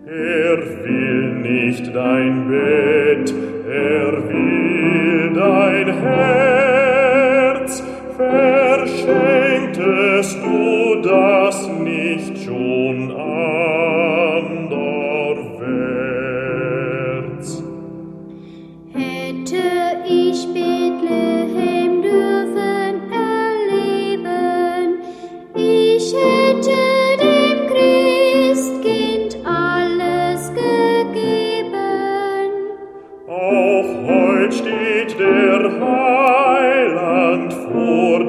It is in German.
Er will nicht dein Bett, er will dein Herz. Verschenktest du das nicht schon anderwärts? Hätte ich Bethlehem dürfen erleben, ich hätte dem Christkind alles gegeben. Auch heut steht der Heiland vor